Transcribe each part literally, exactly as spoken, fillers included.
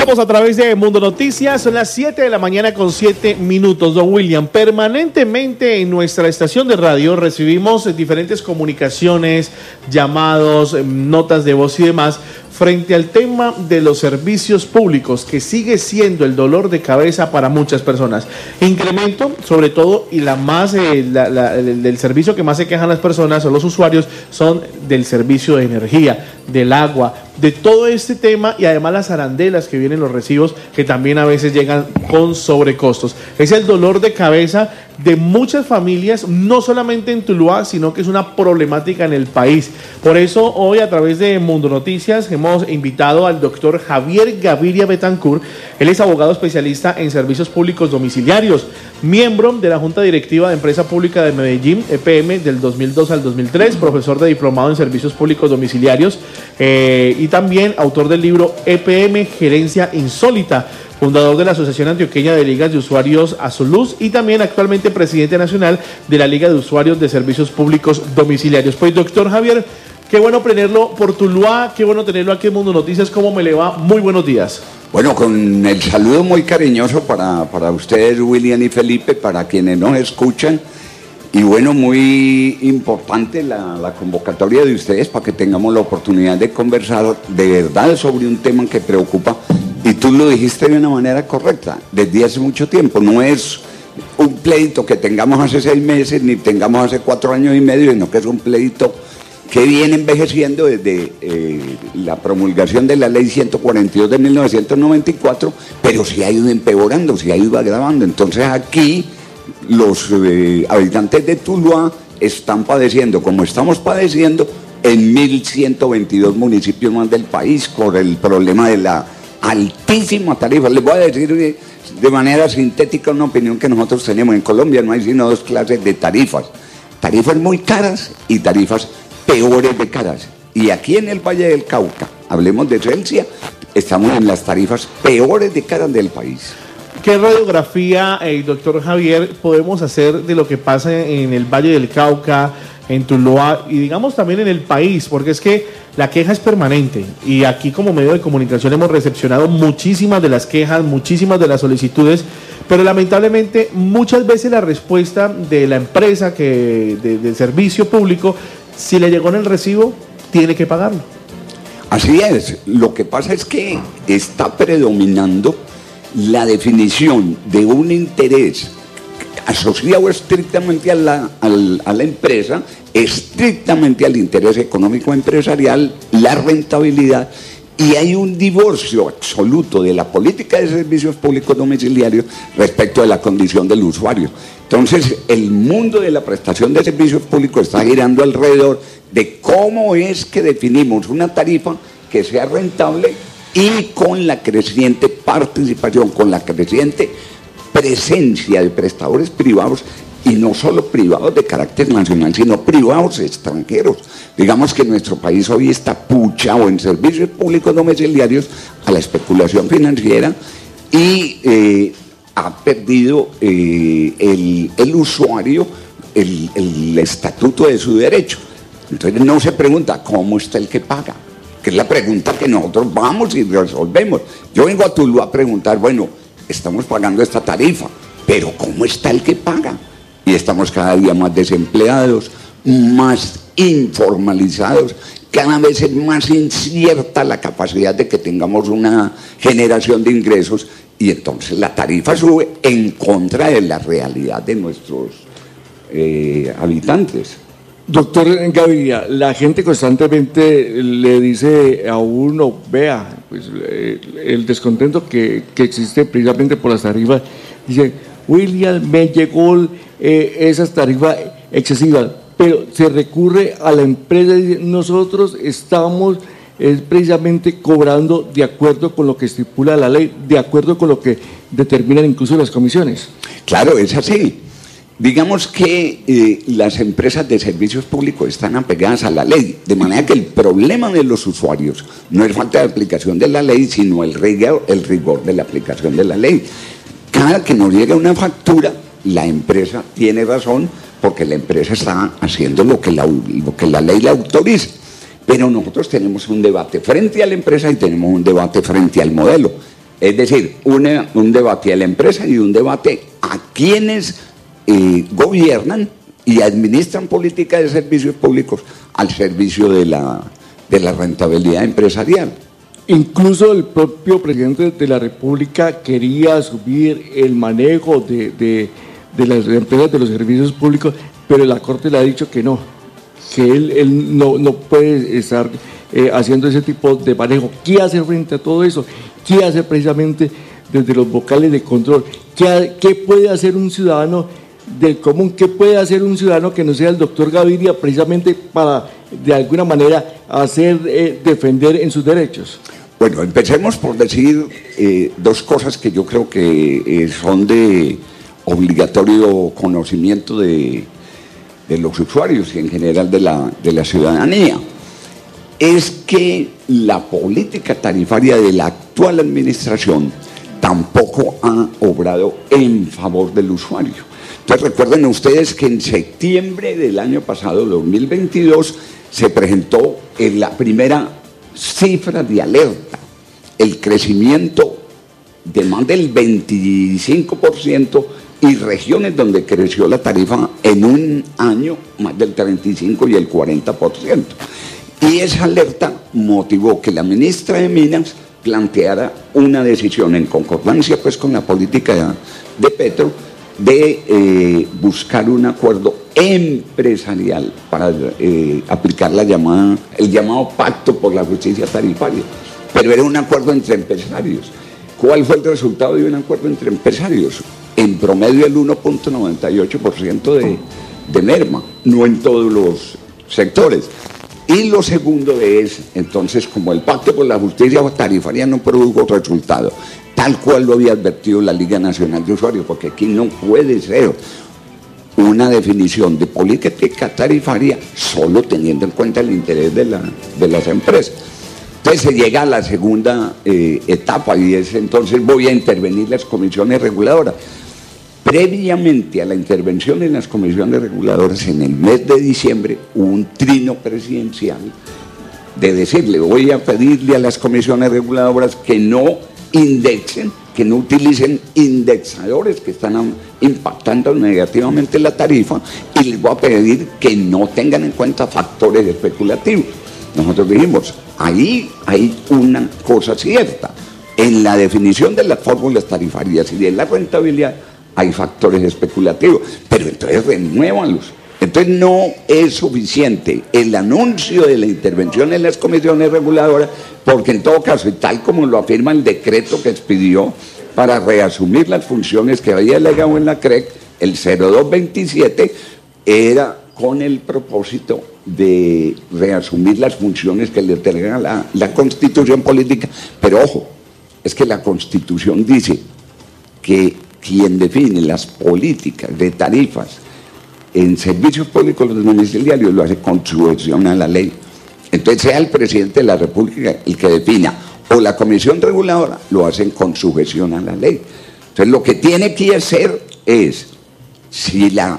Estamos a través de Mundo Noticias, son las siete de la mañana con siete minutos. Don William, permanentemente en nuestra estación de radio recibimos diferentes comunicaciones, llamados, notas de voz y demás, frente al tema de los servicios públicos, que sigue siendo el dolor de cabeza para muchas personas. Incremento, sobre todo, y la más eh, la, la, el, del servicio que más se quejan las personas o los usuarios son del servicio de energía, del agua, de todo este tema, y además las arandelas que vienen los recibos, que también a veces llegan con sobrecostos. Es el dolor de cabeza de muchas familias, no solamente en Tuluá, sino que es una problemática en el país. Por eso hoy, a través de Mundo Noticias, hemos invitado al doctor Javier Gaviria Betancourt. Él es abogado especialista en servicios públicos domiciliarios, miembro de la Junta Directiva de Empresa Pública de Medellín, E P M, del dos mil dos al dos mil tres, profesor de diplomado en servicios públicos domiciliarios, eh, y también autor del libro E P M Gerencia Insólita, fundador de la Asociación Antioqueña de Ligas de Usuarios Azuluz y también actualmente presidente nacional de la Liga de Usuarios de Servicios Públicos Domiciliarios. Pues, doctor Javier, qué bueno tenerlo por Tuluá, qué bueno tenerlo aquí en Mundo Noticias. ¿Cómo me le va? Muy buenos días. Bueno, con el saludo muy cariñoso para, para ustedes, William y Felipe, para quienes nos escuchan. Y bueno, muy importante la, la convocatoria de ustedes para que tengamos la oportunidad de conversar de verdad sobre un tema que preocupa. Y tú lo dijiste de una manera correcta, desde hace mucho tiempo. No es un pleito que tengamos hace seis meses, ni tengamos hace cuatro años y medio, sino que es un pleito que viene envejeciendo desde eh, la promulgación de la ley ciento cuarenta y dos de mil novecientos noventa y cuatro, pero se ha ido empeorando, se ha ido agravando. Entonces aquí los eh, habitantes de Tuluá están padeciendo, como estamos padeciendo en mil ciento veintidós municipios más del país, por el problema de la altísima tarifa. Les voy a decir de, de manera sintética una opinión que nosotros tenemos. En Colombia no hay sino dos clases de tarifas: tarifas muy caras y tarifas peores de caras. Y aquí en el Valle del Cauca, hablemos de Celsia, estamos en las tarifas peores de caras del país. ¿Qué radiografía, eh, doctor Javier, podemos hacer de lo que pasa en el Valle del Cauca, en Tuluá y digamos también en el país? Porque es que la queja es permanente y aquí como medio de comunicación hemos recepcionado muchísimas de las quejas, muchísimas de las solicitudes, pero lamentablemente muchas veces la respuesta de la empresa que de, de servicio público, si le llegó en el recibo, tiene que pagarlo. Así es. Lo que pasa es que está predominando la definición de un interés asociado estrictamente a la, a la, a la empresa, estrictamente al interés económico empresarial, la rentabilidad, y hay un divorcio absoluto de la política de servicios públicos domiciliarios respecto de la condición del usuario. Entonces, el mundo de la prestación de servicios públicos está girando alrededor de cómo es que definimos una tarifa que sea rentable y con la creciente participación, con la creciente presencia de prestadores privados, y no solo privados de carácter nacional, sino privados extranjeros. Digamos que nuestro país hoy está puchado en servicios públicos domiciliarios a la especulación financiera y eh, ha perdido eh, el, el usuario el, el estatuto de su derecho. Entonces no se pregunta cómo está el que paga, que es la pregunta que nosotros vamos y resolvemos. Yo vengo a Tuluá a preguntar, bueno, estamos pagando esta tarifa, pero ¿cómo está el que paga? Y estamos cada día más desempleados, más informalizados, cada vez es más incierta la capacidad de que tengamos una generación de ingresos, y entonces la tarifa sube en contra de la realidad de nuestros eh, habitantes. Doctor Gaviria, la gente constantemente le dice a uno, vea, pues eh, el descontento que, que existe precisamente por las tarifas, dice, William, me llegó eh, esas tarifas excesivas, pero se recurre a la empresa y dice, nosotros estamos es precisamente cobrando de acuerdo con lo que estipula la ley, de acuerdo con lo que determinan incluso las comisiones. Claro, es así. Digamos que eh, las empresas de servicios públicos están apegadas a la ley, de manera que el problema de los usuarios no es falta de aplicación de la ley, sino el rigor, el rigor de la aplicación de la ley. Cada que nos llega una factura, la empresa tiene razón porque la empresa está haciendo lo que la, lo que la ley le autoriza. Pero nosotros tenemos un debate frente a la empresa y tenemos un debate frente al modelo. Es decir, una, un debate a la empresa y un debate a quienes eh, gobiernan y administran políticas de servicios públicos al servicio de la, de la rentabilidad empresarial. Incluso el propio presidente de la República quería asumir el manejo de, de, de las empresas de los servicios públicos, pero la Corte le ha dicho que no, que él, él no, no puede estar eh, haciendo ese tipo de manejo. ¿Qué hace frente a todo eso? ¿Qué hace precisamente desde los vocales de control? ¿Qué, qué puede hacer un ciudadano del común? ¿Qué puede hacer un ciudadano que no sea el doctor Gaviria precisamente para, de alguna manera, hacer eh, defender en sus derechos? Bueno, empecemos por decir eh, dos cosas que yo creo que eh, son de obligatorio conocimiento de, de los usuarios y en general de la, de la ciudadanía. Es que la política tarifaria de la actual administración tampoco ha obrado en favor del usuario. Entonces recuerden ustedes que en septiembre del año pasado, dos mil veintidós, se presentó en la primera cifra de alerta, el crecimiento de más del veinticinco por ciento y regiones donde creció la tarifa en un año más del treinta y cinco y el cuarenta por ciento. Y esa alerta motivó que la ministra de Minas planteara una decisión en concordancia pues con la política de, de Petro de eh, buscar un acuerdo empresarial para eh, aplicar la llamada, el llamado pacto por la justicia tarifaria. Pero era un acuerdo entre empresarios. ¿Cuál fue el resultado de un acuerdo entre empresarios? En promedio el uno punto noventa y ocho por ciento de, de merma, no en todos los sectores. Y lo segundo es, entonces, como el pacto por la justicia tarifaria no produjo resultado, tal cual lo había advertido la Liga Nacional de Usuarios, porque aquí no puede ser una definición de política tarifaria solo teniendo en cuenta el interés de, la, de las empresas. Entonces se llega a la segunda eh, etapa y es entonces voy a intervenir las comisiones reguladoras. Previamente a la intervención en las comisiones reguladoras, en el mes de diciembre, hubo un trino presidencial de decirle, voy a pedirle a las comisiones reguladoras que no indexen, que no utilicen indexadores que están impactando negativamente la tarifa y les voy a pedir que no tengan en cuenta factores especulativos. Nosotros dijimos, ahí hay una cosa cierta, en la definición de las fórmulas tarifarias y de la rentabilidad, hay factores especulativos, pero entonces renuévanlos. Entonces no es suficiente el anuncio de la intervención en las comisiones reguladoras, porque en todo caso, y tal como lo afirma el decreto que expidió para reasumir las funciones que había delegado en la C R E C, el cero dos veintisiete, era con el propósito de reasumir las funciones que le delega la, la Constitución política. Pero ojo, es que la Constitución dice que quien define las políticas de tarifas en servicios públicos domiciliarios lo hace con sujeción a la ley. Entonces sea el presidente de la República el que defina o la comisión reguladora, lo hacen con sujeción a la ley. Entonces lo que tiene que hacer es, si la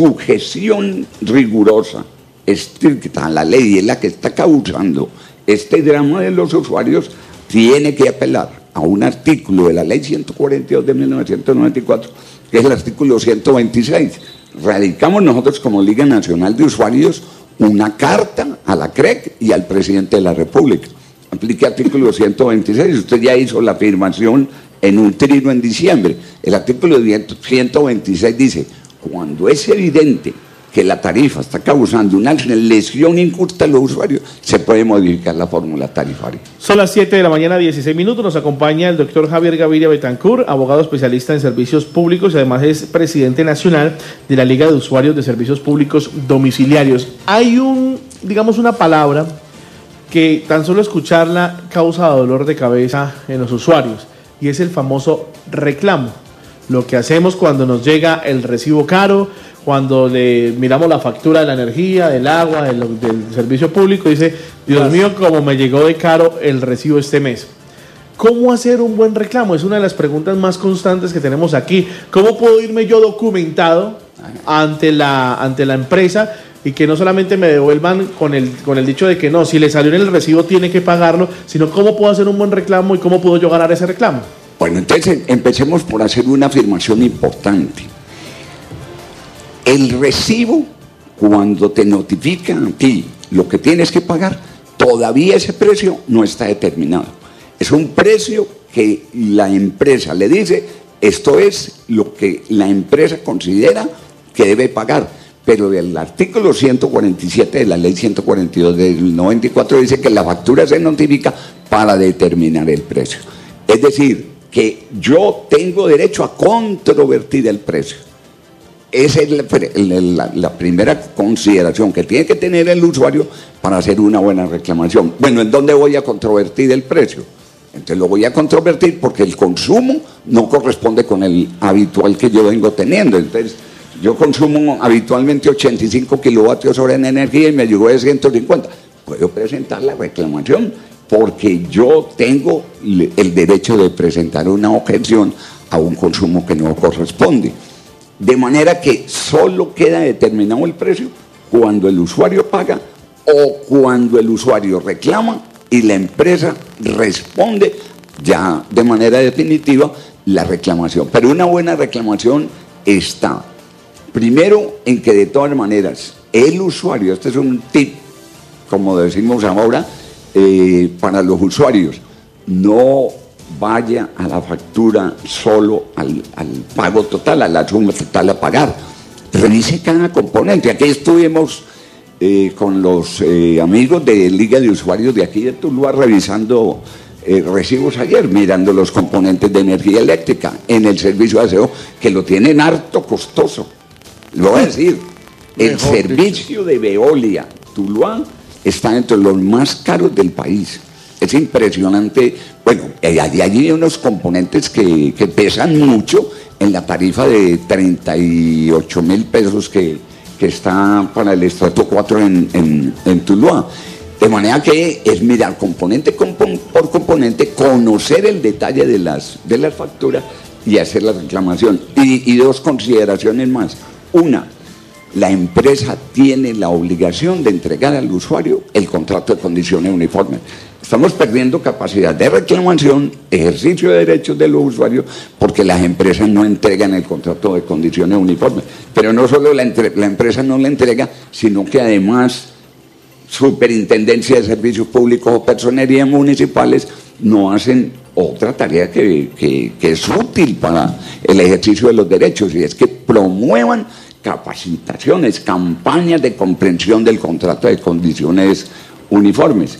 sujeción rigurosa, estricta a la ley es la que está causando este drama de los usuarios, tiene que apelar a un artículo de la ley ciento cuarenta y dos de mil novecientos noventa y cuatro, que es el artículo ciento veintiséis. Radicamos nosotros como Liga Nacional de Usuarios una carta a la C R E C y al presidente de la República. Aplique artículo ciento veintiséis, usted ya hizo la afirmación en un trino en diciembre. El artículo ciento veintiséis dice, cuando es evidente que la tarifa está causando una lesión injusta a los usuarios, se puede modificar la fórmula tarifaria. Son las siete de la mañana, dieciséis minutos. Nos acompaña el doctor Javier Gaviria Betancourt, abogado especialista en servicios públicos y además es presidente nacional de la Liga de Usuarios de Servicios Públicos Domiciliarios. Hay un, digamos, una palabra que tan solo escucharla causa dolor de cabeza en los usuarios y es el famoso reclamo. Lo que hacemos cuando nos llega el recibo caro, cuando le miramos la factura de la energía, del agua, del, del servicio público, dice, Dios mío, cómo me llegó de caro el recibo este mes. ¿Cómo hacer un buen reclamo? Es una de las preguntas más constantes que tenemos aquí. ¿Cómo puedo irme yo documentado ante la, ante la empresa y que no solamente me devuelvan con el, con el dicho de que no, si le salió en el recibo tiene que pagarlo, sino cómo puedo hacer un buen reclamo y cómo puedo yo ganar ese reclamo? Bueno, entonces empecemos por hacer una afirmación importante. El recibo, cuando te notifica a ti lo que tienes que pagar, todavía ese precio no está determinado. Es un precio que la empresa le dice, esto es lo que la empresa considera que debe pagar. Pero el artículo ciento cuarenta y siete de la ley ciento cuarenta y dos del noventa y cuatro dice que la factura se notifica para determinar el precio. Es decir, que yo tengo derecho a controvertir el precio. Esa es la, la, la primera consideración que tiene que tener el usuario para hacer una buena reclamación. Bueno, ¿en dónde voy a controvertir el precio? Entonces lo voy a controvertir porque el consumo no corresponde con el habitual que yo vengo teniendo. Entonces, yo consumo habitualmente ochenta y cinco kilovatios hora en energía y me llegó de ciento cincuenta. Puedo presentar la reclamación porque yo tengo el derecho de presentar una objeción a un consumo que no corresponde. De manera que solo queda determinado el precio cuando el usuario paga o cuando el usuario reclama y la empresa responde ya de manera definitiva la reclamación. Pero una buena reclamación está, primero, en que de todas maneras el usuario, este es un tip, como decimos ahora, eh, para los usuarios, no vaya a la factura solo al, al pago total, a la suma total a pagar. Revise cada componente. Aquí estuvimos eh, con los eh, amigos de Liga de Usuarios de aquí de Tuluá revisando eh, recibos ayer, mirando los componentes de energía eléctrica en el servicio de aseo, que lo tienen harto costoso. Lo voy a decir, el Mejor servicio de Veolia Tuluá está entre los más caros del país. Es impresionante. Bueno, hay allí unos componentes que, que pesan mucho en la tarifa de treinta y ocho mil pesos que, que está para el estrato cuatro en, en, en Tuluá. De manera que es mirar componente por componente, conocer el detalle de las, de las facturas y hacer la reclamación. Y, y dos consideraciones más. Una, la empresa tiene la obligación de entregar al usuario el contrato de condiciones uniformes. Estamos perdiendo capacidad de reclamación, ejercicio de derechos de los usuarios, porque las empresas no entregan el contrato de condiciones uniformes. Pero no solo la, entre, la empresa no la entrega, sino que además Superintendencia de Servicios Públicos o Personerías Municipales no hacen otra tarea que, que, que es útil para el ejercicio de los derechos, y es que promuevan capacitaciones, campañas de comprensión del contrato de condiciones uniformes.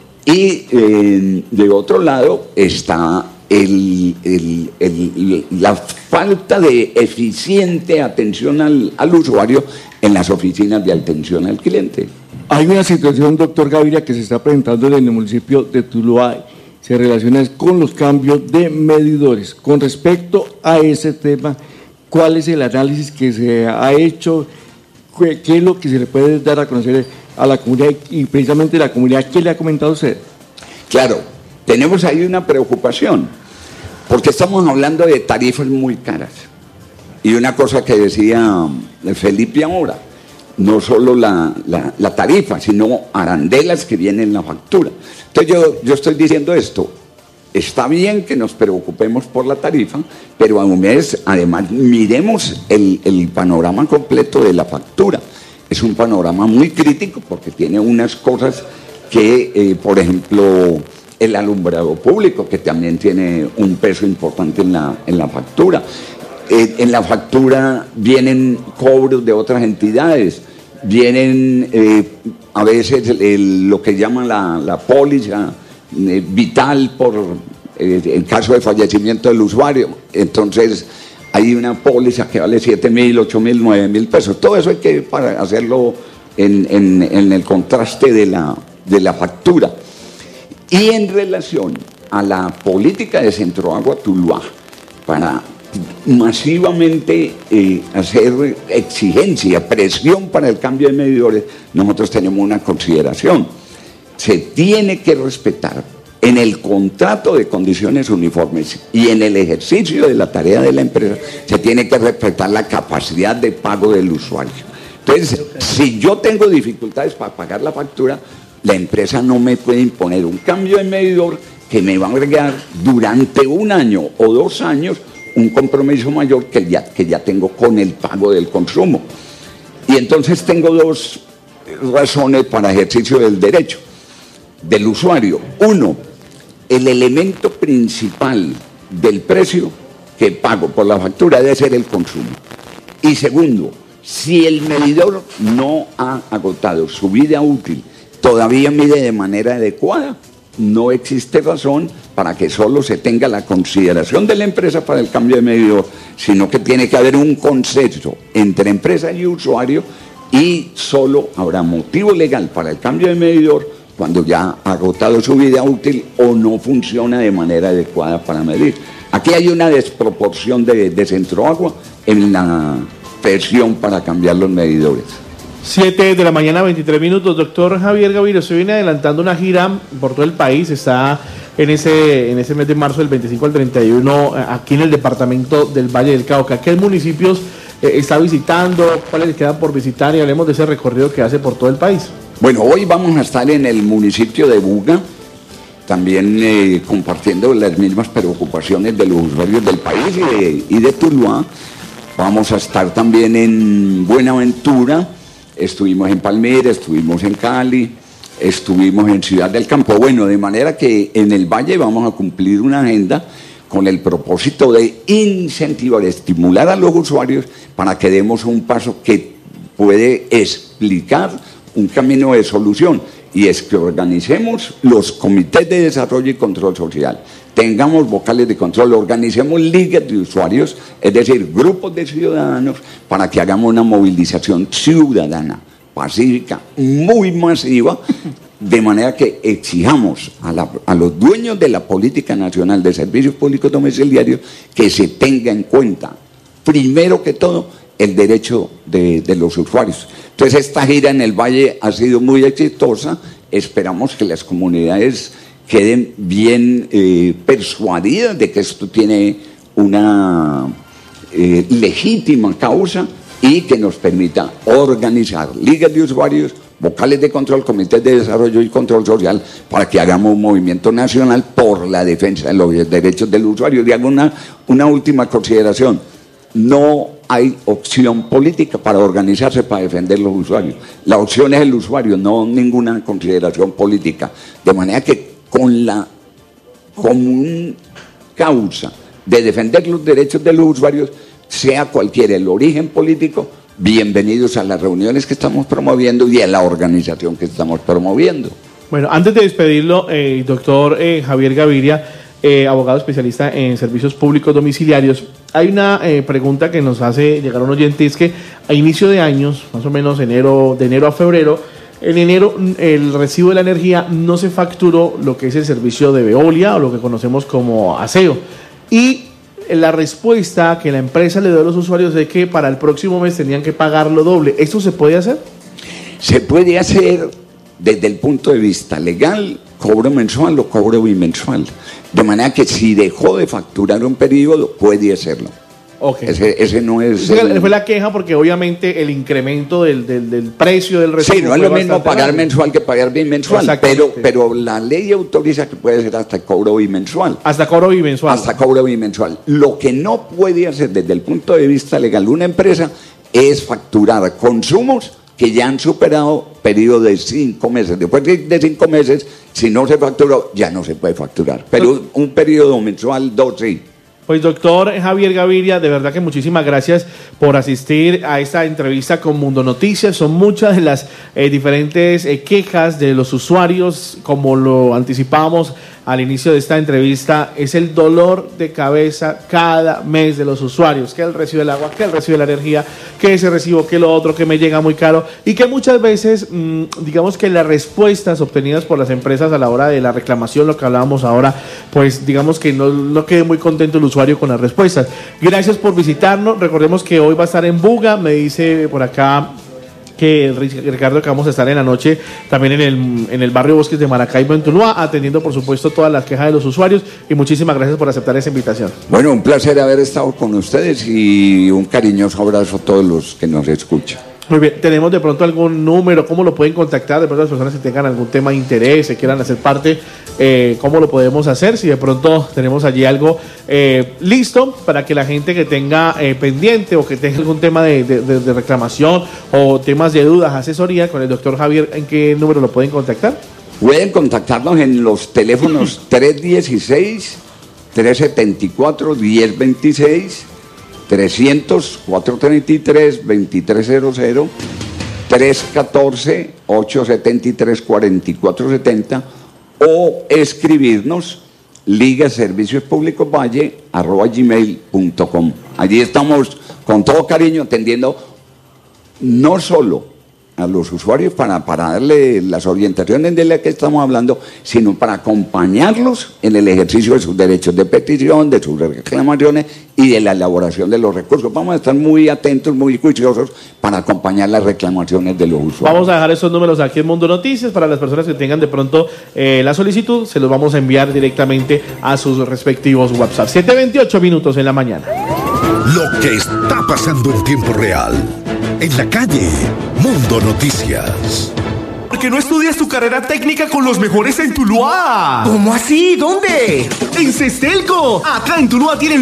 Y eh, de otro lado está el, el, el, la falta de eficiente atención al, al usuario en las oficinas de atención al cliente. Hay una situación, doctor Gaviria, que se está presentando en el municipio de Tuluá, se relaciona con los cambios de medidores. Con respecto a ese tema, ¿cuál es el análisis que se ha hecho? ¿Qué es lo que se le puede dar a conocer a la comunidad y precisamente la comunidad que le ha comentado usted? Claro, tenemos ahí una preocupación, porque estamos hablando de tarifas muy caras. Y una cosa que decía Felipe ahora, no solo la, la, la tarifa, sino arandelas que vienen en la factura. Entonces yo, yo estoy diciendo esto, está bien que nos preocupemos por la tarifa, pero a un mes, además, miremos el, el panorama completo de la factura. Es un panorama muy crítico porque tiene unas cosas que, eh, por ejemplo, el alumbrado público, que también tiene un peso importante en la, en la factura. Eh, en la factura vienen cobros de otras entidades, vienen eh, a veces el, lo que llaman la, la póliza eh, vital por eh, en caso de fallecimiento del usuario. Entonces hay una póliza que vale siete mil, ocho mil, nueve mil pesos. Todo eso hay que para hacerlo en, en, en el contraste de la, de la factura. Y en relación a la política de Centroagua Tuluá, para masivamente eh, hacer exigencia, presión para el cambio de medidores, nosotros tenemos una consideración. Se tiene que respetar en el contrato de condiciones uniformes y en el ejercicio de la tarea de la empresa, se tiene que respetar la capacidad de pago del usuario. Entonces, si yo tengo dificultades para pagar la factura, la empresa no me puede imponer un cambio de medidor que me va a agregar durante un año o dos años un compromiso mayor que ya, que ya tengo con el pago del consumo. Y entonces tengo dos razones para ejercicio del derecho del usuario. Uno, el elemento principal del precio que pago por la factura debe ser el consumo. Y segundo, si el medidor no ha agotado su vida útil, todavía mide de manera adecuada, no existe razón para que solo se tenga la consideración de la empresa para el cambio de medidor, sino que tiene que haber un consenso entre empresa y usuario, y solo habrá motivo legal para el cambio de medidor cuando ya ha agotado su vida útil o no funciona de manera adecuada para medir. Aquí hay una desproporción de, de Centroagua en la presión para cambiar los medidores. siete de la mañana, veintitrés minutos. Doctor Javier Gaviria, se viene adelantando una gira por todo el país. Está en ese, en ese mes de marzo, del veinticinco al treinta y uno, aquí en el departamento del Valle del Cauca. ¿Qué municipios eh, está visitando? ¿Cuáles le quedan por visitar? Y hablemos de ese recorrido que hace por todo el país. Bueno, hoy vamos a estar en el municipio de Buga, también eh, compartiendo las mismas preocupaciones de los usuarios del país y de, y de Tuluá. Vamos a estar también en Buenaventura, estuvimos en Palmira, estuvimos en Cali, estuvimos en Ciudad del Campo. Bueno, de manera que en el Valle vamos a cumplir una agenda con el propósito de incentivar, estimular a los usuarios para que demos un paso que puede explicar un camino de solución, y es que organicemos los comités de desarrollo y control social, tengamos vocales de control, organicemos ligas de usuarios, es decir, grupos de ciudadanos, para que hagamos una movilización ciudadana, pacífica, muy masiva, de manera que exijamos a, la, a los dueños de la política nacional de servicios públicos domiciliarios que se tenga en cuenta, primero que todo, el derecho de, de los usuarios. Entonces, esta gira en el Valle ha sido muy exitosa. Esperamos que las comunidades queden bien eh, persuadidas de que esto tiene una eh, legítima causa y que nos permita organizar ligas de usuarios, vocales de control, comités de desarrollo y control social, para que hagamos un movimiento nacional por la defensa de los derechos del usuario. Y hago una, una última consideración. No hay opción política para organizarse para defender los usuarios. La opción es el usuario, no ninguna consideración política. De manera que con la común causa de defender los derechos de los usuarios, sea cualquiera el origen político, bienvenidos a las reuniones que estamos promoviendo y a la organización que estamos promoviendo. Bueno, antes de despedirlo, eh, doctor eh, Javier Gaviria, eh, abogado especialista en servicios públicos domiciliarios, hay una eh, pregunta que nos hace llegar un oyente, es que a inicio de años, más o menos enero, de enero a febrero, en enero el recibo de la energía no se facturó lo que es el servicio de Veolia o lo que conocemos como aseo. Y la respuesta que la empresa le dio a los usuarios es que para el próximo mes tenían que pagarlo doble. ¿Esto se puede hacer? Se puede hacer desde el punto de vista legal, cobro mensual o cobro bimensual. De manera que si dejó de facturar un periodo, puede hacerlo. Okay. Ese, ese no es... Esa el... fue la queja porque obviamente el incremento del, del, del precio del recibo... Sí, no es lo mismo pagar grande. mensual que pagar bimensual, pero, pero la ley autoriza que puede ser hasta cobro bimensual. Hasta cobro bimensual. Hasta cobro bimensual. Lo que no puede hacer desde el punto de vista legal una empresa es facturar consumos que ya han superado periodo de cinco meses. Después de cinco meses, si no se facturó, ya no se puede facturar. Pero un periodo mensual, dos sí. Pues doctor Javier Gaviria, de verdad que muchísimas gracias por asistir a esta entrevista con Mundo Noticias. Son muchas de las eh, diferentes eh, quejas de los usuarios, como lo anticipábamos al inicio de esta entrevista, es el dolor de cabeza cada mes de los usuarios, que el recibo del agua, que el recibo de la energía, que ese recibo, que lo otro, que me llega muy caro, y que muchas veces, mmm, digamos que las respuestas obtenidas por las empresas a la hora de la reclamación, lo que hablábamos ahora, pues digamos que no, no quede muy contento el usuario con las respuestas. Gracias por visitarnos. Recordemos que hoy va a estar en Buga, me dice por acá que Ricardo, que vamos a estar en la noche también en el, en el barrio Bosques de Maracaibo, en Tuluá, atendiendo por supuesto todas las quejas de los usuarios, y muchísimas gracias por aceptar esa invitación. Bueno, un placer haber estado con ustedes y un cariñoso abrazo a todos los que nos escuchan. Muy bien, ¿tenemos de pronto algún número? ¿Cómo lo pueden contactar? De pronto las personas que tengan algún tema de interés, que quieran hacer parte, eh, ¿cómo lo podemos hacer? Si de pronto tenemos allí algo eh, listo para que la gente que tenga eh, pendiente o que tenga algún tema de, de, de, de reclamación o temas de dudas, asesoría con el doctor Javier, ¿en qué número lo pueden contactar? Pueden contactarnos en los teléfonos tres uno seis, tres siete cuatro, uno cero dos seis, trescientos, cuatrocientos treinta y tres, veintitrés cero cero, trescientos catorce, ochocientos setenta y tres, cuarenta y cuatro setenta o escribirnos liga servicios públicos valle arroba gmail punto com. Allí estamos con todo cariño atendiendo no solo a los usuarios para, para darle las orientaciones de las que estamos hablando, sino para acompañarlos en el ejercicio de sus derechos de petición, de sus reclamaciones y de la elaboración de los recursos. Vamos a estar muy atentos, muy juiciosos para acompañar las reclamaciones de los usuarios. Vamos a dejar esos números aquí en Mundo Noticias para las personas que tengan de pronto eh, la solicitud, se los vamos a enviar directamente a sus respectivos WhatsApp. siete veintiocho minutos en la mañana. Lo que está pasando en tiempo real. En la calle, Mundo Noticias. ¿Por qué no estudias tu carrera técnica con los mejores en Tuluá? ¿Cómo así? ¿Dónde? En Cestelco. Acá en Tuluá tienen